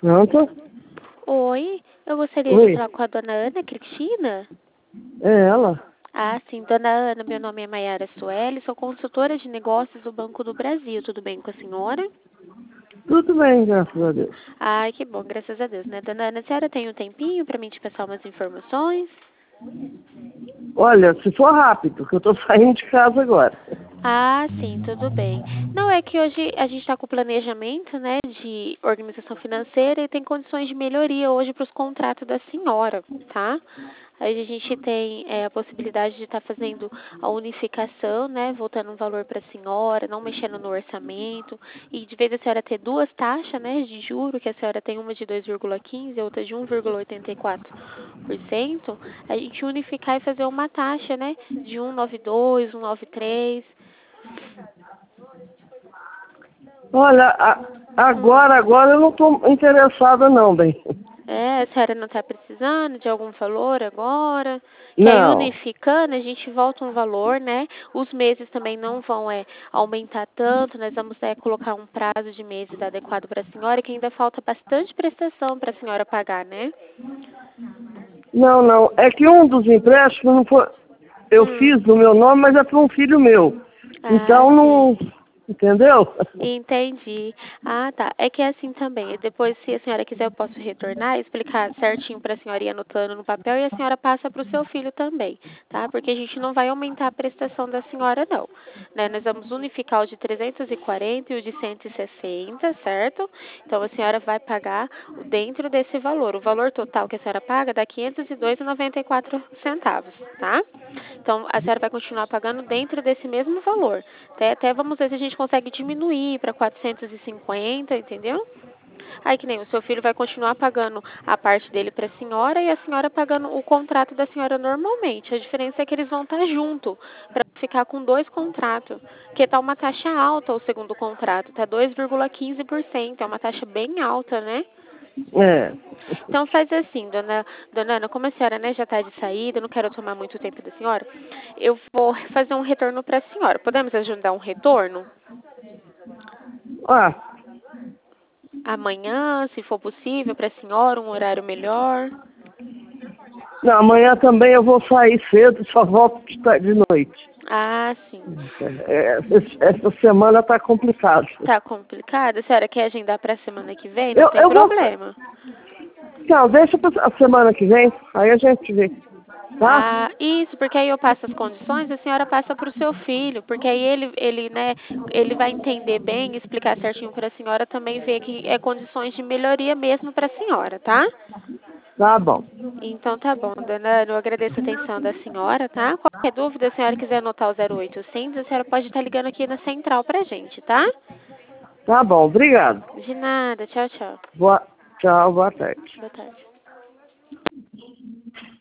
Pronto? Oi, eu gostaria de Oi, falar com a dona Ana Cristina. é ela? Ah, sim, dona Ana, meu nome é Maiara Sueli, sou consultora de negócios do Banco do Brasil. Tudo bem com a senhora? Tudo bem, graças a Deus. Ai, que bom, graças a Deus, né? Dona Ana, a senhora tem um tempinho para mim te passar umas informações? Olha, se for rápido, que eu tô saindo de casa agora. Ah, sim, tudo bem. Não, é que hoje a gente está com o planejamento, né, de organização financeira e tem condições de melhoria hoje para os contratos da senhora, tá? Aí a gente tem a possibilidade de estar fazendo a unificação, né, voltando um valor para a senhora, não mexendo no orçamento, e de vez a senhora ter duas taxas, né, de juro, que a senhora tem uma de 2,15 e outra de 1,84%, a gente unificar e fazer uma taxa, né, de 1,92, 1,93. Olha, agora eu não tô interessada não, bem. É, a senhora não está precisando de algum valor agora? Que aí Não, unificando a gente volta um valor, né? Os meses também não vão aumentar tanto, nós vamos colocar um prazo de meses adequado para a senhora, que ainda falta bastante prestação para a senhora pagar, né? não. É que um dos empréstimos não foi... Eu Hum. fiz no meu nome, mas é para um filho meu. Ah, Então sim. não... Entendeu? Entendi. Ah, tá. É que é assim também. Depois, se a senhora quiser, eu posso retornar e explicar certinho para a senhora ir anotando no papel e a senhora passa para o seu filho também, tá? Porque a gente não vai aumentar a prestação da senhora, não. Né? Nós vamos unificar o de 340 e o de 160, certo? Então, a senhora vai pagar dentro desse valor. O valor total que a senhora paga dá R$ 502,94, tá? Então, a senhora vai continuar pagando dentro desse mesmo valor. Até vamos ver se a gente consegue diminuir para 450, entendeu? Aí que nem o seu filho vai continuar pagando a parte dele para a senhora e a senhora pagando o contrato da senhora normalmente. A diferença é que eles vão estar junto para ficar com dois contratos, que tá uma taxa alta o segundo contrato, tá 2,15%, é uma taxa bem alta, né? É. Então faz assim, dona Ana, como a senhora, né, já está de saída, eu não quero tomar muito tempo da senhora, eu vou fazer um retorno para a senhora. Podemos ajudar um retorno? Ah, Amanhã, se for possível, para a senhora, um horário melhor? não, amanhã também eu vou sair cedo, só volto de noite. Ah, sim. Essa semana tá complicado. Tá complicado? A senhora quer agendar para a semana que vem? Não Eu, tem eu vou. problema. Não, deixa pra a semana que vem, aí a gente vê. Tá? Ah, isso, porque aí eu passo as condições, a senhora passa para o seu filho, porque aí né, ele vai entender bem, explicar certinho para a senhora, também ver que é condições de melhoria mesmo para a senhora, tá? Tá bom. Então tá bom, dona Ana, eu agradeço a atenção da senhora, tá? Qualquer dúvida, a senhora quiser anotar o 0800, a senhora pode estar ligando aqui na central pra gente, tá? Tá bom, obrigado. De nada, tchau, tchau. Tchau, boa tarde. Boa tarde.